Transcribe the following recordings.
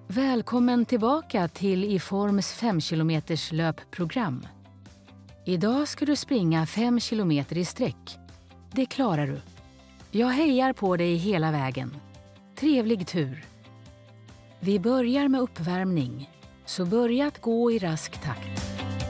Välkommen tillbaka till Iforms 5 kilometers löpprogram. Idag ska du springa 5 kilometer i sträck. Det klarar du. Jag hejar på dig hela vägen. Trevlig tur. Vi börjar med uppvärmning, så börja att gå i rask takt.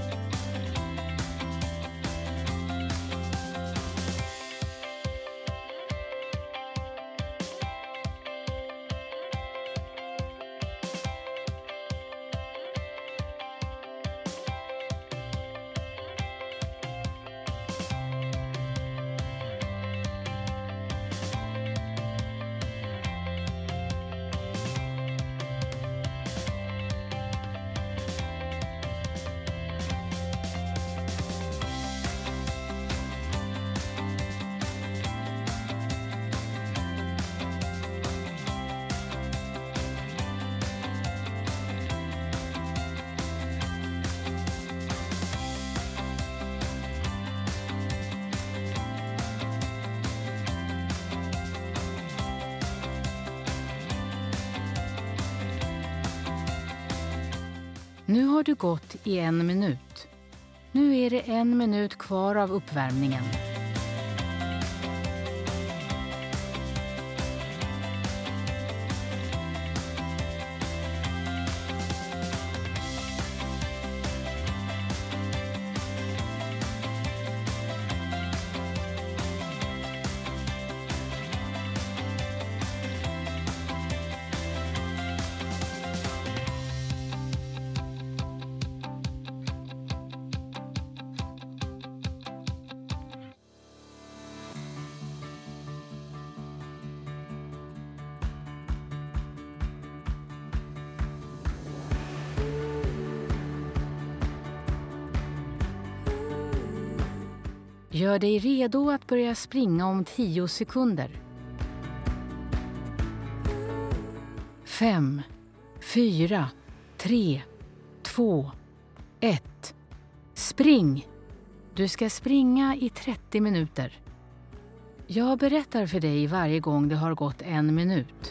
Nu har du gått i 1 minut. Nu är det 1 minut kvar av uppvärmningen. Gör dig redo att börja springa om 10 sekunder. 5, 4, 3, 2, 1. Spring! Du ska springa i 30 minuter. Jag berättar för dig varje gång det har gått 1 minut.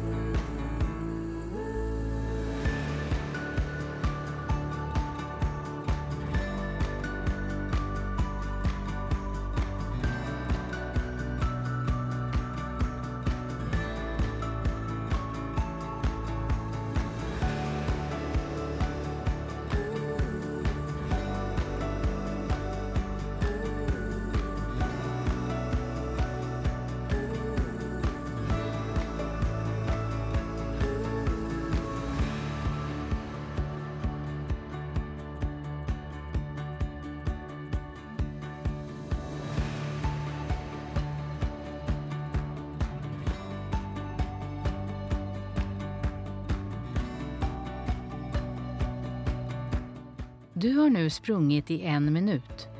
Du har nu sprungit i 1 minut.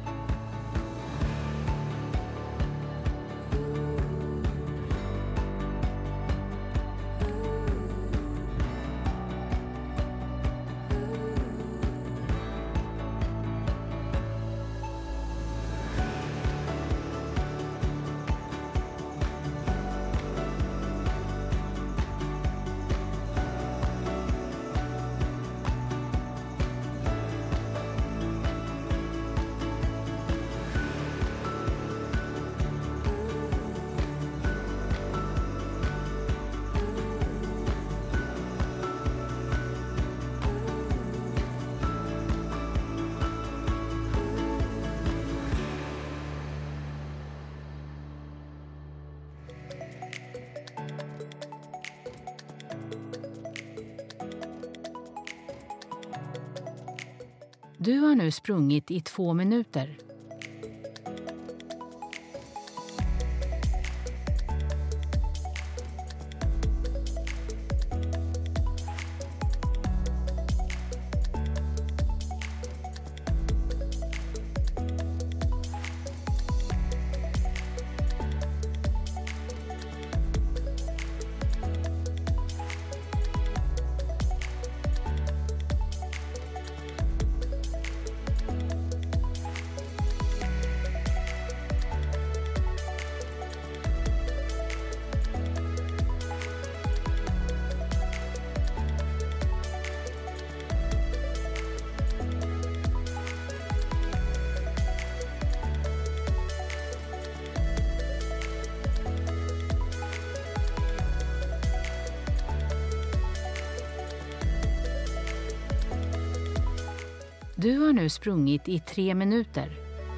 Du har nu sprungit i 2 minuter. Du har nu sprungit i 3 minuter.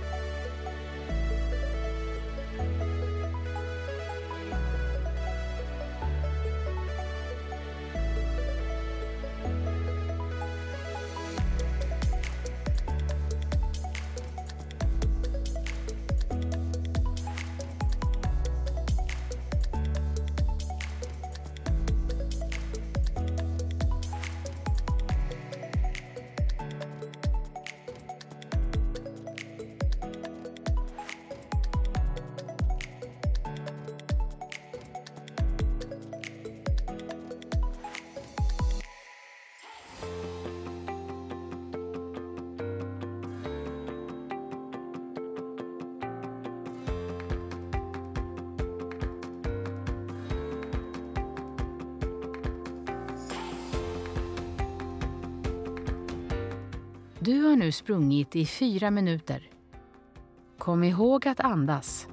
Du har nu sprungit i 4 minuter. Kom ihåg att andas.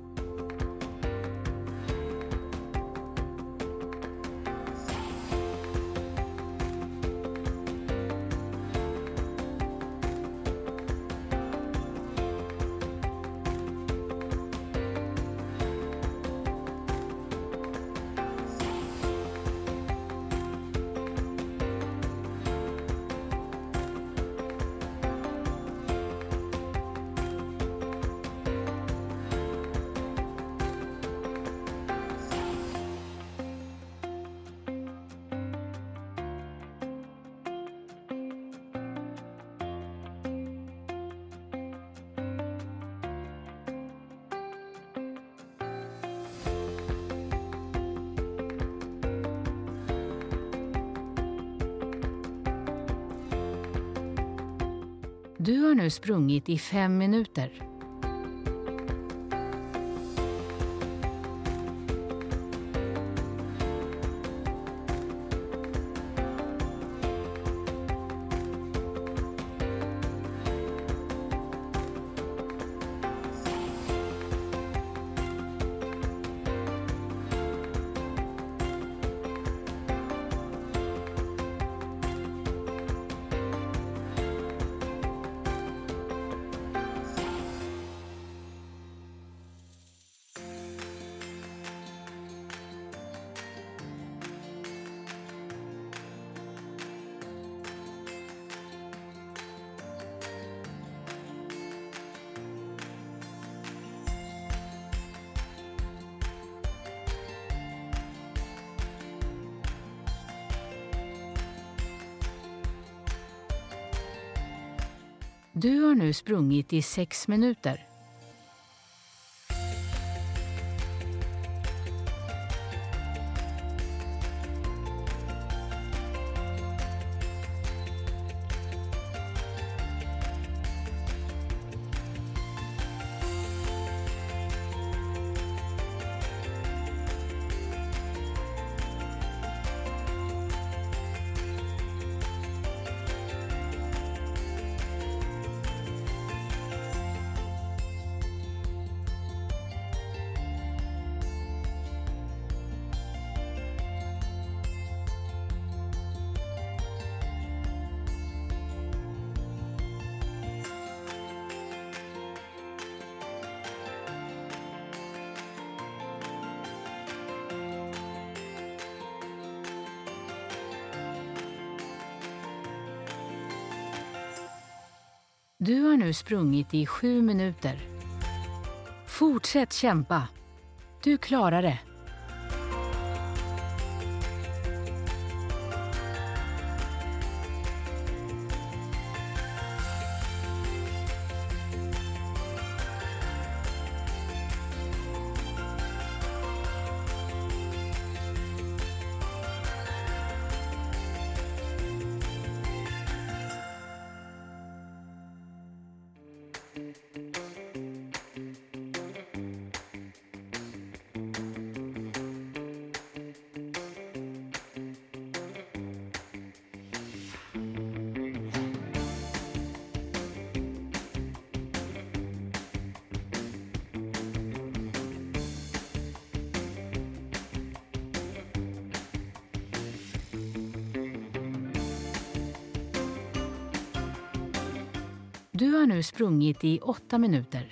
Du har nu sprungit i 5 minuter. Du har nu sprungit i 6 minuter. Du har nu sprungit i 7 minuter. Fortsätt kämpa. Du klarar det. Du har nu sprungit i 8 minuter.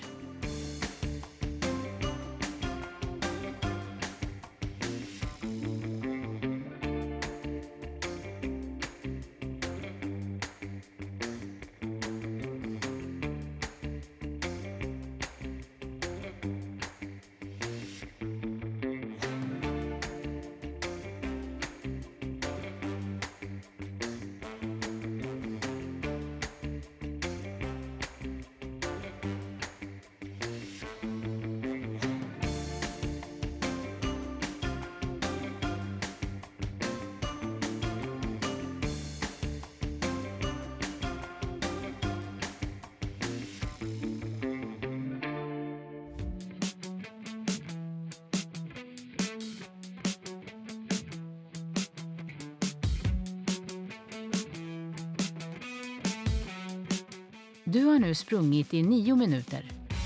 Du har nu sprungit i 9 minuter.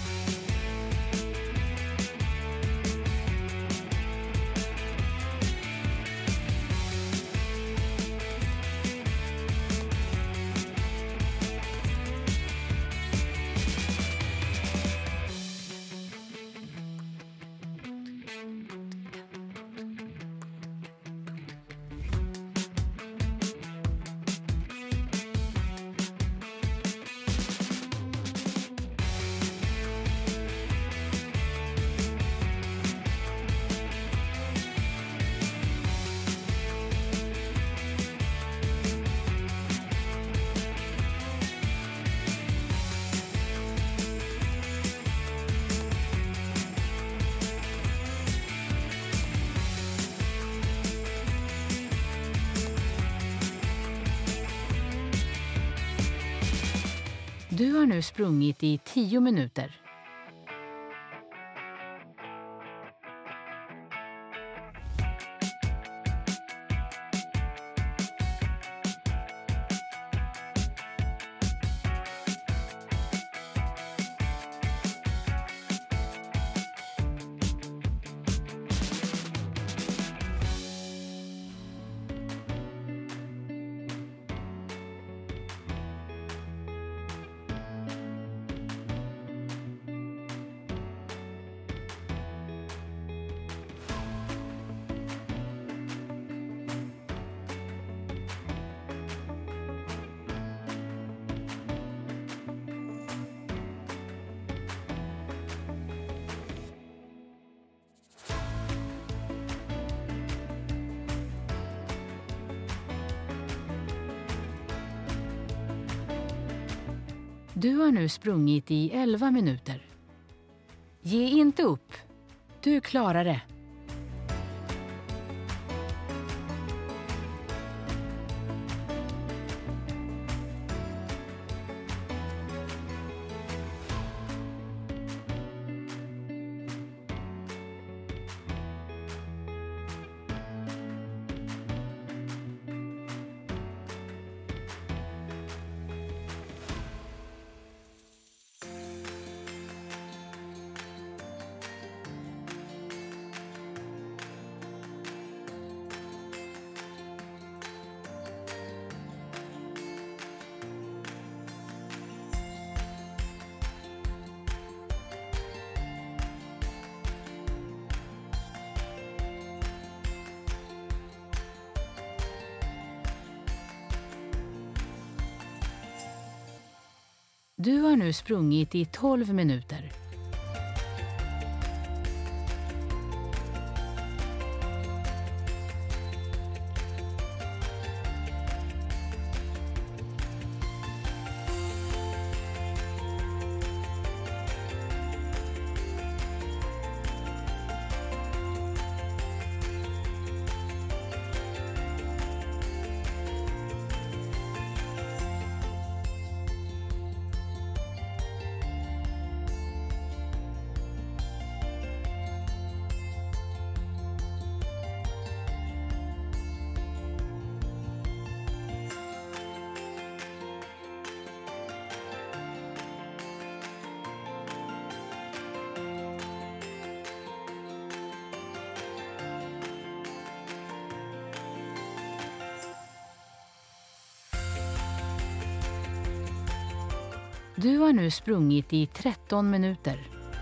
Du har nu sprungit i 10 minuter. Du har nu sprungit i 11 minuter. Ge inte upp. Du klarar det. Du har nu sprungit i 12 minuter. Du har nu sprungit i 13 minuter.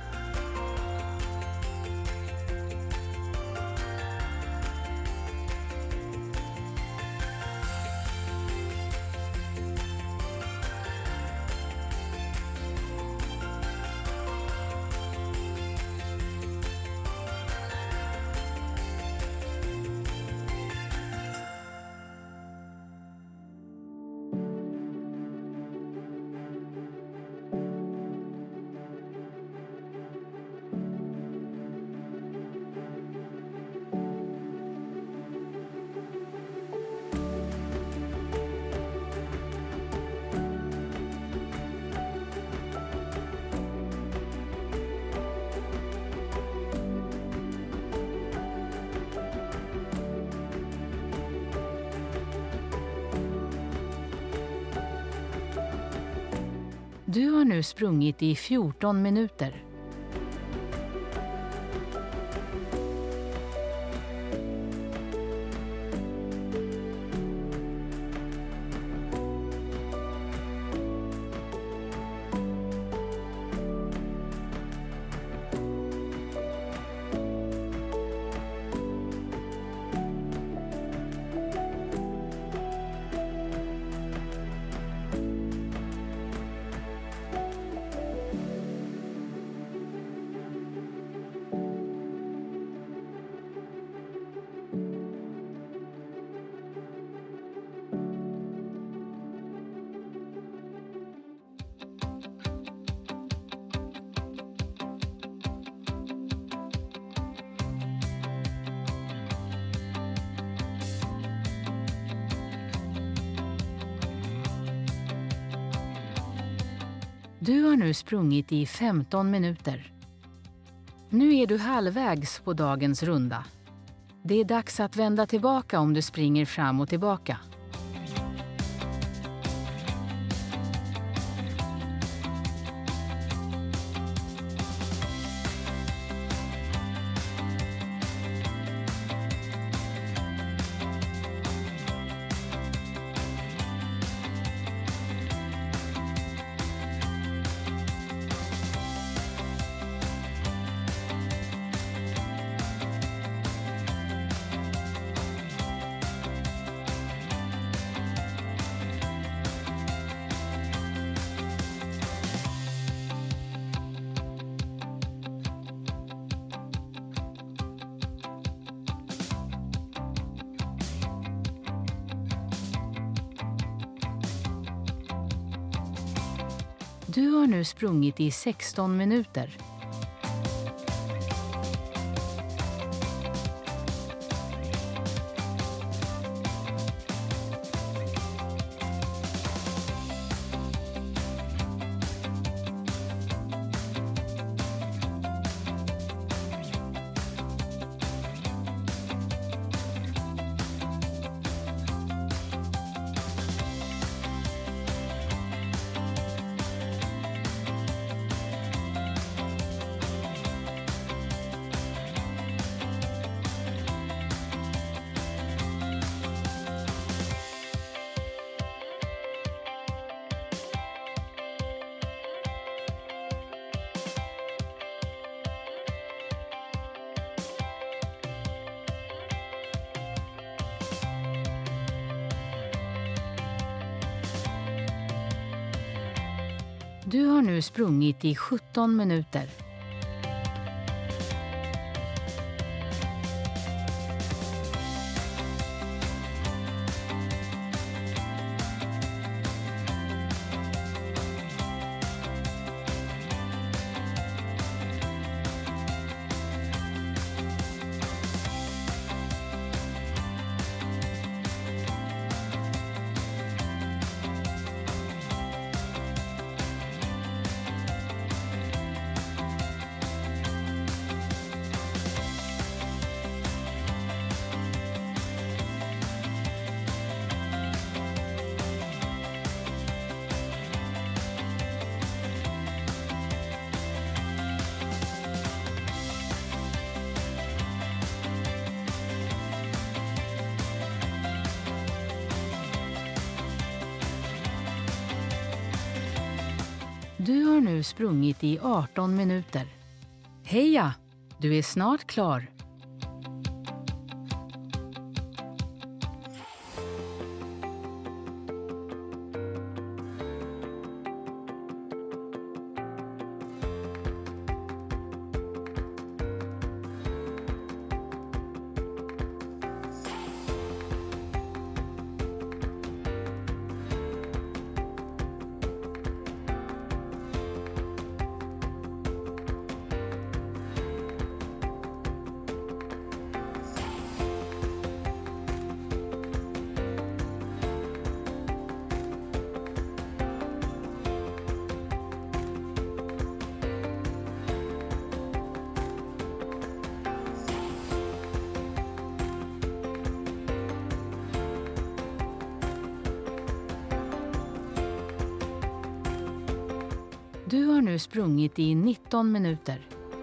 Du har nu sprungit i 14 minuter. Du har nu sprungit i 15 minuter. Nu är du halvvägs på dagens runda. Det är dags att vända tillbaka om du springer fram och tillbaka. Du har nu sprungit i 16 minuter. Du har nu sprungit i 17 minuter. Du har nu sprungit i 18 minuter. Heja! Du är snart klar. Du har nu sprungit i 19 minuter.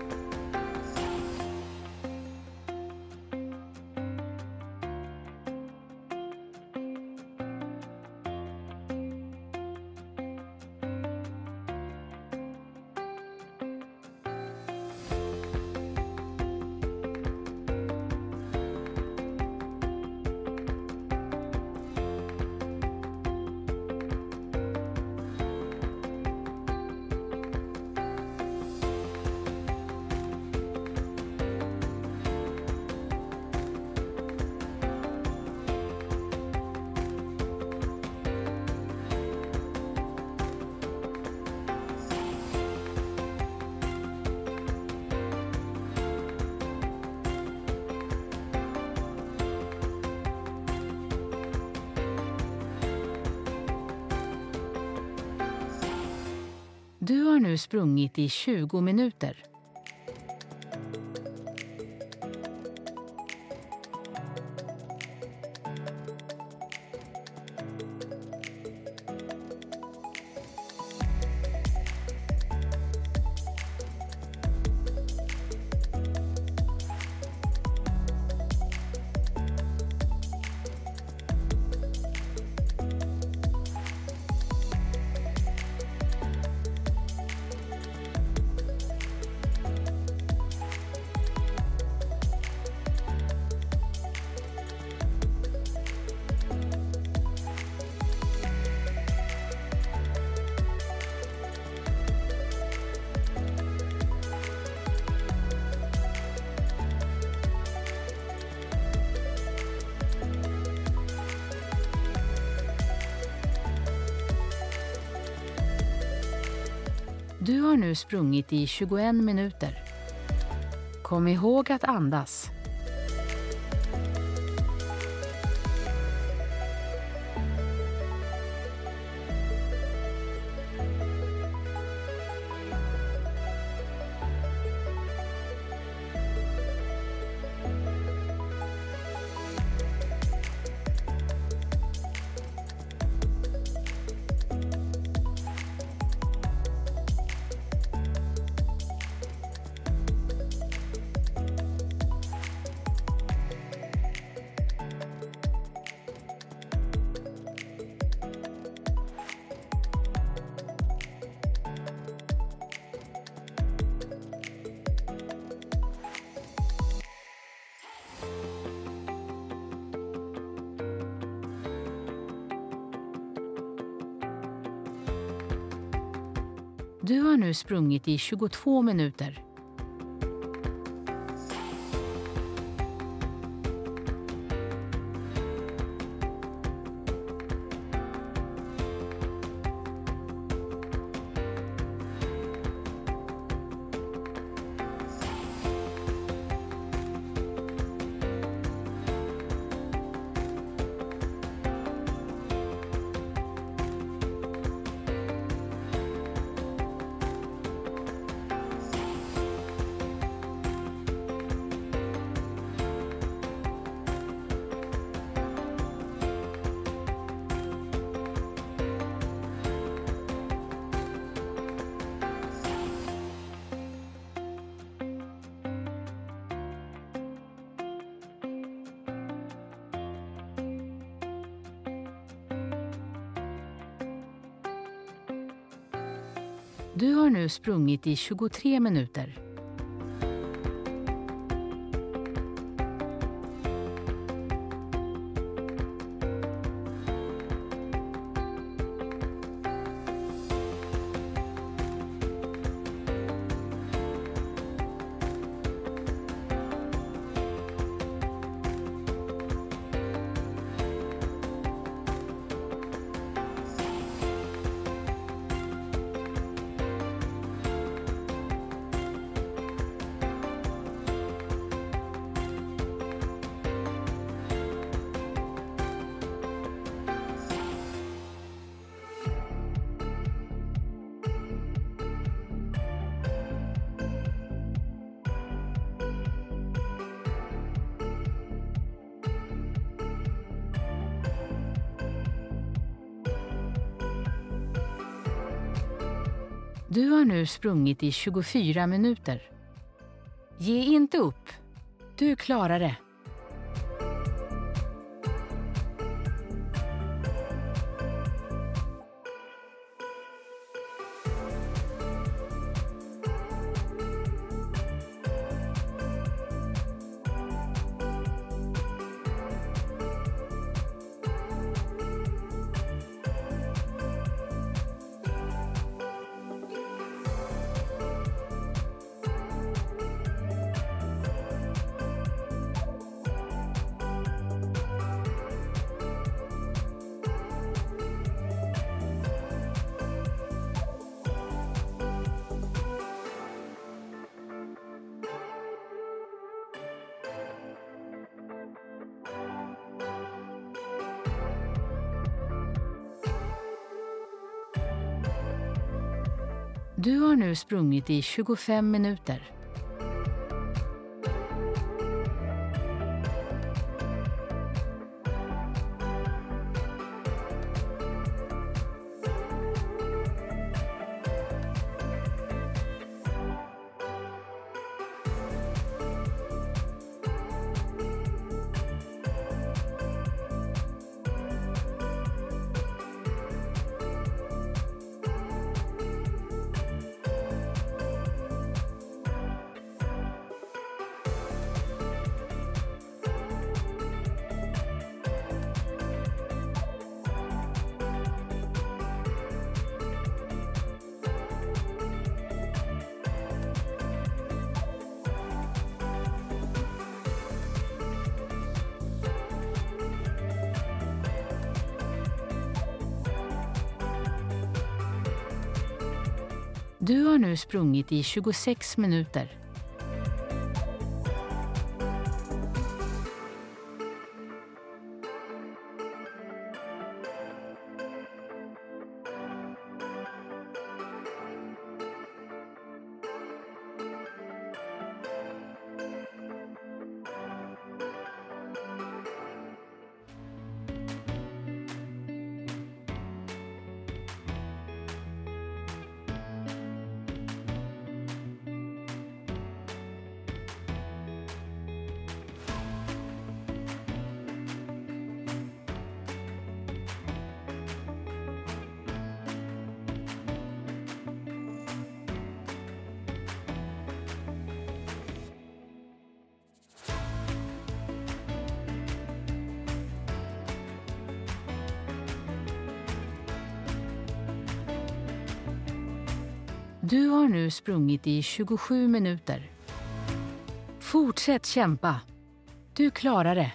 Du har nu sprungit i 20 minuter. Du har nu sprungit i 21 minuter. Kom ihåg att andas. Du har nu sprungit i 22 minuter. Du har nu sprungit i 23 minuter. Du har nu sprungit i 24 minuter. Ge inte upp. Du klarar det. Du har nu sprungit i 25 minuter. Du har nu sprungit i 26 minuter. Du har nu sprungit i 27 minuter. Fortsätt kämpa. Du klarar det.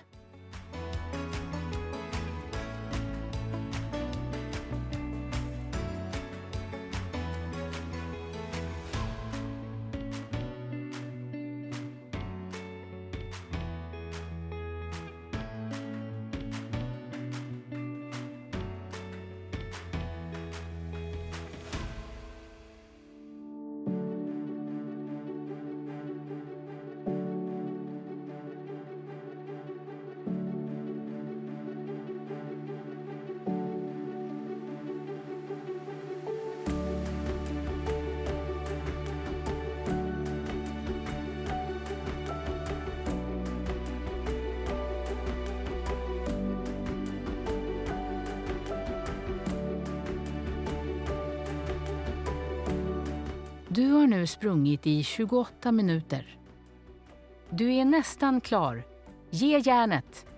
Du har nu sprungit i 28 minuter. Du är nästan klar. Ge järnet!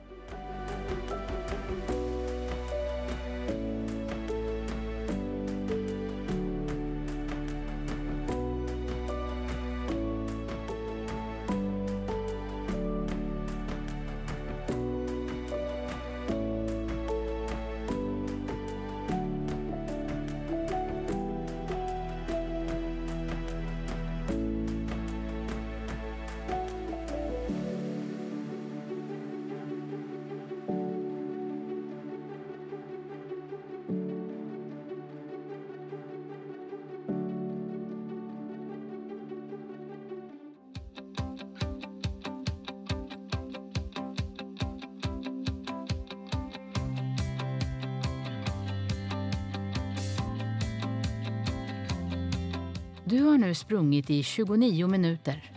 Du har nu sprungit i 29 minuter.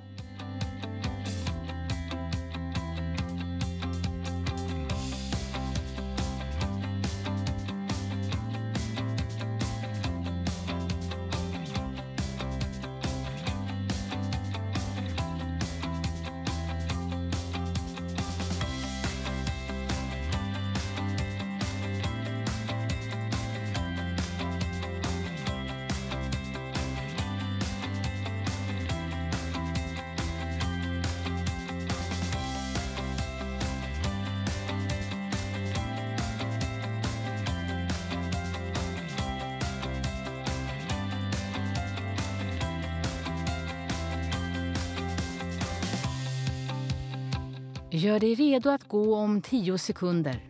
Gör dig redo att gå om 10 sekunder.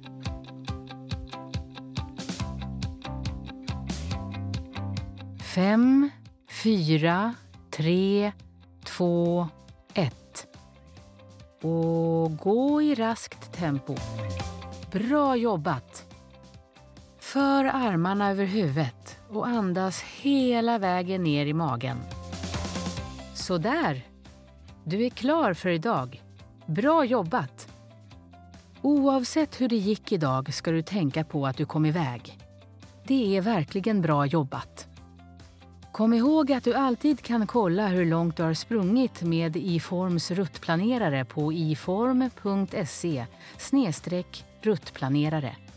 5, 4, 3, 2, 1. Och gå i raskt tempo. Bra jobbat! För armarna över huvudet och andas hela vägen ner i magen. Så där! Du är klar för idag. Bra jobbat! Oavsett hur det gick idag ska du tänka på att du kom iväg. Det är verkligen bra jobbat. Kom ihåg att du alltid kan kolla hur långt du har sprungit med iForms ruttplanerare på iform.se/ruttplanerare.